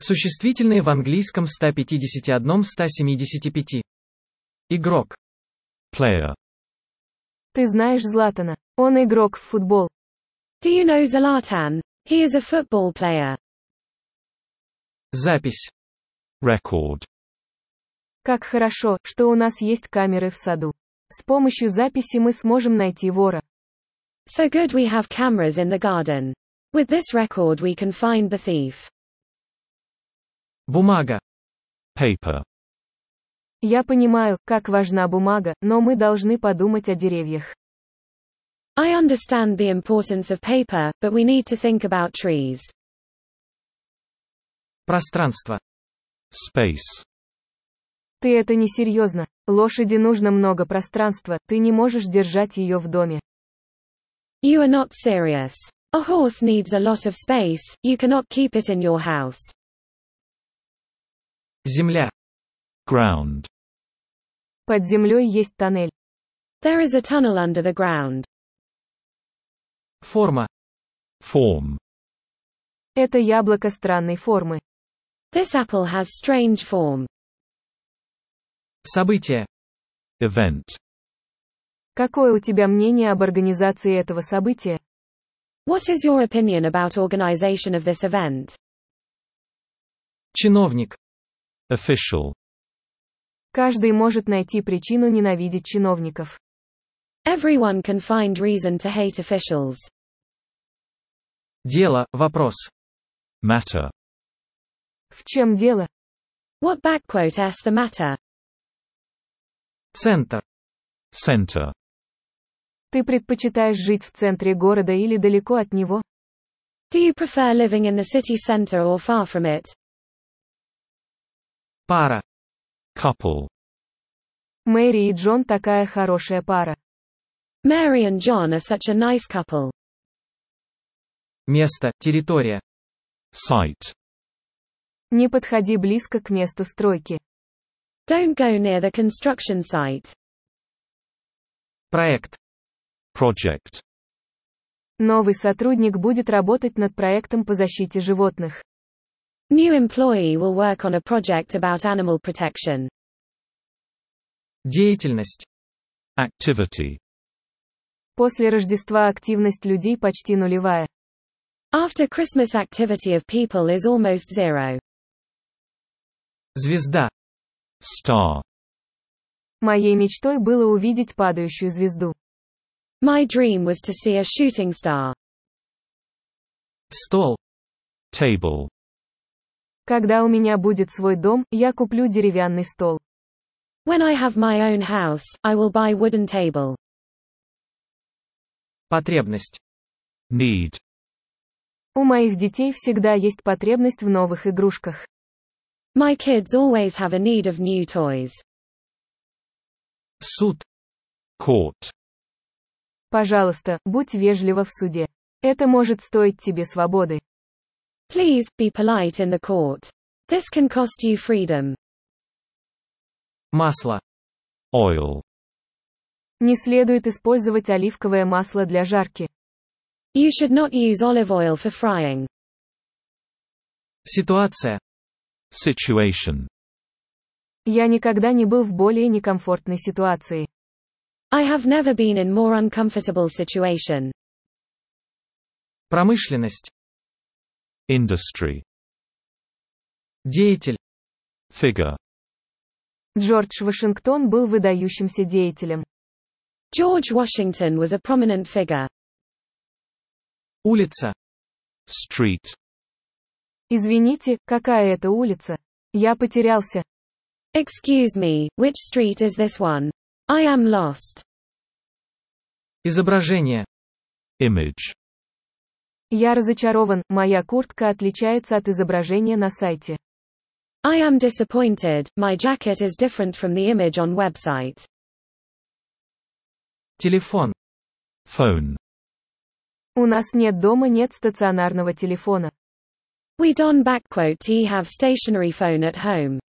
Существительные в английском 151-175. Игрок. Player. Ты знаешь Златана. Он игрок в футбол. Do you know Zlatan? He is a football player. Запись. Record. Как хорошо, что у нас есть камеры в саду. С помощью записи мы сможем найти вора. So good we have cameras in the garden. With this record we can find the thief. Бумага. Paper. Я понимаю, как важна бумага, но мы должны подумать о деревьях. I understand the importance of paper, but we need to think about trees. Пространство. Space. Ты это несерьезно. Лошади нужно много пространства, ты не можешь держать ее в доме. You are not serious. A horse needs a lot of space, you cannot keep it in your house. Земля. Ground. Под землей есть тоннель. There is a tunnel under the ground. Форма. Form. Это яблоко странной формы. This apple has strange form. Событие. Event. Какое у тебя мнение об организации этого события? What is your opinion about organization of this event? Чиновник. Official. Каждый может найти причину ненавидеть чиновников. Everyone can find reason to hate officials. Дело. Вопрос. Matter. В чем дело? What backquote is the matter? Центр. Center. Ты предпочитаешь жить в центре города или далеко от него? Do you prefer living in the city center or far from it? Пара. Couple. Мэри и Джон такая хорошая пара. Mary and John are such a nice couple. Место. Территория. Site. Не подходи близко к месту стройки. Don't go near the construction site. Проект. Project. Новый сотрудник будет работать над проектом по защите животных. New employee will work on a project about animal protection. Деятельность. Activity. После Рождества активность людей почти нулевая. After Christmas activity of people is almost zero. Звезда. Star. Моей мечтой было увидеть падающую звезду. My dream was to see a shooting star. Стол. Table. Когда у меня будет свой дом, я куплю деревянный стол. When I have my own house, I will buy wooden table. Потребность. Need. У моих детей всегда есть потребность в новых игрушках. My kids always have a need of new toys. Суд. Court. Пожалуйста, будь вежлива в суде. Это может стоить тебе свободы. Please, be polite in the court. This can cost you freedom. Масло. Oil. Не следует использовать оливковое масло для жарки. You should not use olive oil for frying. Ситуация. Situation. Я никогда не был в более некомфортной ситуации. I have never been in more uncomfortable situation. Промышленность. Industry. Деятель. Figure. Джордж Вашингтон был выдающимся деятелем. George Washington was a prominent figure. Улица. Street. Извините, какая это улица? Я потерялся. Excuse me, which street is this one? I am lost. Изображение. Image. Я разочарован, моя куртка отличается от изображения на сайте. I am disappointed, my jacket is different from the image on website. Телефон. Phone. У нас нет дома нет стационарного телефона. We don't backquote have stationary phone at home.